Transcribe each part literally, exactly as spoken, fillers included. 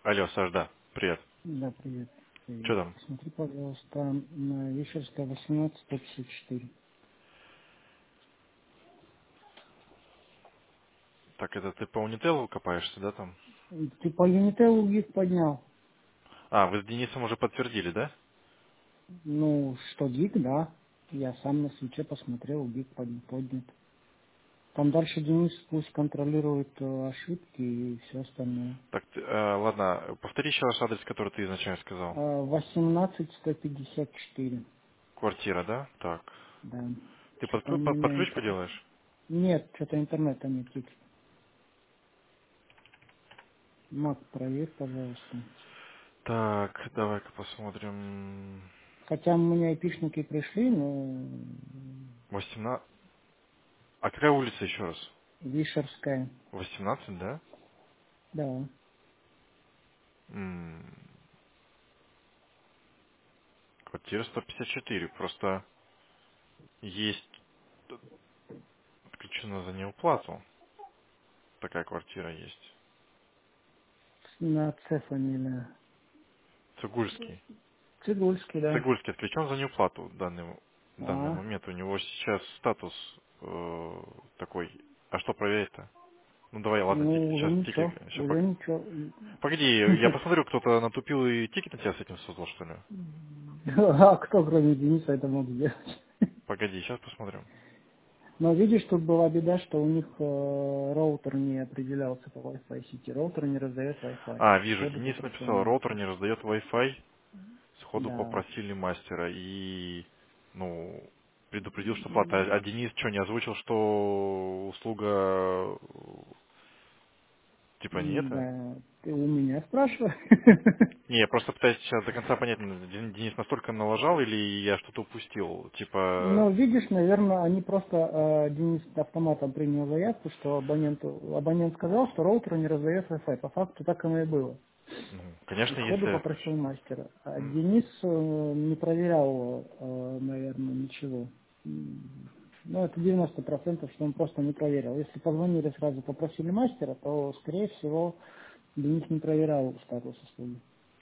Алло, Саш, да, привет. Да, привет. Что Привет. там? Посмотри, пожалуйста, на Вишерская восемнадцать сто пятьдесят четыре. Так, это ты по Унителу копаешься, да, там? Ты по Unitelу гиг поднял? А, вы с Денисом уже подтвердили, да? Ну, что гиг, да. Я сам на свече посмотрел, гиг под- поднят. Там дальше Денис пусть контролирует э, ошибки и все остальное. Так, ты, э, ладно, повтори еще раз адрес, который ты изначально сказал. А, восемнадцать сто пятьдесят четыре. Квартира, да? Так. Да. Ты под, Что-то у ключ- под, под меня... ключ интер- поделаешь? Нет, что-то интернета не тикает. Мак, проверь, пожалуйста. Так, давай-ка посмотрим. Хотя у меня айпишники пришли, но восемнадцать. А какая улица еще раз? Вишерская. восемнадцать, да? Да. М, Квартира сто пятьдесят четыре. Просто есть отключена за неуплату. Такая квартира есть. На Ц фамилия. Цигульский. Цигульский, да. Цигульский отключен за неуплату в данный, в данный А, момент. У него сейчас статус э, такой. А что проверить-то? Ну давай, ладно, ти- ну, уже сейчас тикет. ничего, Сейчас, уже ничего. погоди, я посмотрю, кто-то натупил и тикет на тебя с этим создал, что ли? А кто, кроме Дениса, это мог сделать? Погоди, сейчас посмотрим. Но видишь, тут была беда, что у них э, роутер не определялся по Wi-Fi сети. Роутер не раздает Wi-Fi. А, вижу, Сходу Денис попросил написал, роутер мастера. не раздает Wi-Fi. Сходу Да. попросили мастера и, ну, предупредил, что плата. А а Денис что, не озвучил, что услуга, э, типа, не М, это? Да. Ты у меня спрашиваешь? Не, я просто пытаюсь сейчас до конца понять, м, Ден- Денис настолько налажал или я что-то упустил. Ну, Типа, видишь, наверное, они просто, э, Денис автоматом принял заявку, что абоненту, абонент сказал, что роутер не раздает Wi-Fi. По факту так оно и было. ну, И конечно, сходу если... попросил мастера. А м, Денис э, не проверял, э, наверное, ничего. М, Ну, это девяносто процентов, что он просто не проверил. Если позвонили сразу, попросили мастера, то, скорее всего, Денис не проверял статус услуги.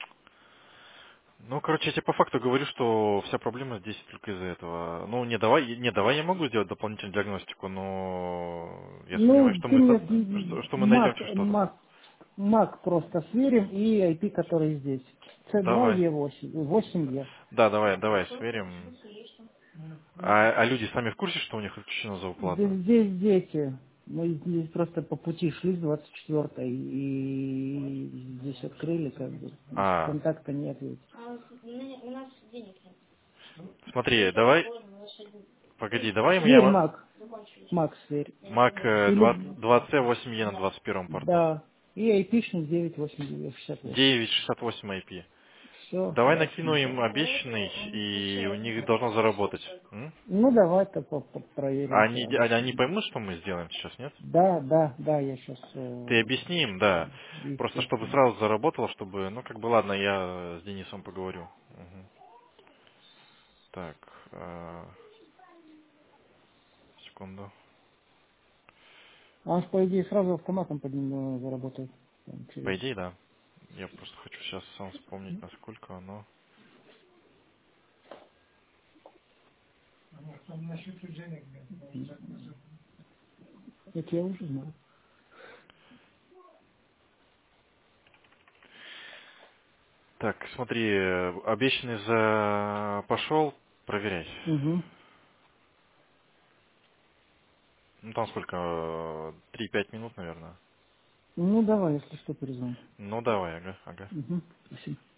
Ну, короче, я тебе по факту говорю, что вся проблема здесь только из-за этого. Ну, не давай, не давай, я могу сделать дополнительную диагностику, но я сомневаюсь, Ну, что ты мы, мне со- что, что мы найдем Мак, что- что-то. Мак, Мак просто сверим и ай пи, который здесь. С два Давай. Е восемь, восемь Е. Да, давай, давай, сверим. А, а люди сами в курсе, что у них отключена за уплата? Здесь, здесь дети. Мы здесь просто по пути шли с двадцать четвёртой и здесь открыли, как бы. А, Контакта нет ведь. смотри, давай, погоди, давай Сверь, я Мак. Мак, сверь. Мак э, Или, два це восемь е на двадцать первом порту. да, и айпишник девять восемь девять шестьдесят восемь. девять шестьдесят восемь ай пи. Все, Давай накину ясно. им обещанный, и у них должно заработать. М? Ну, давай-то по- по- А проверим они, по а они обещанию. поймут, что мы сделаем сейчас, нет? Да, да, да, я сейчас, Ты объясни им, да. Просто чтобы естественно. сразу заработало, чтобы, ну как бы ладно, я с Денисом поговорю. Мгм. Так, э, секунду. А он, по идее, сразу автоматом под ним э, заработает. Там, По через... идее, да. Я просто хочу сейчас сам вспомнить, насколько оно. Это я уже знаю. Так, смотри, э, обещанный за пошел, проверяй. Угу. Ну там сколько? э, три-пять минут, наверное. Ну, давай, если что, перезвони. Ну давай, ага, ага. Угу. Спасибо.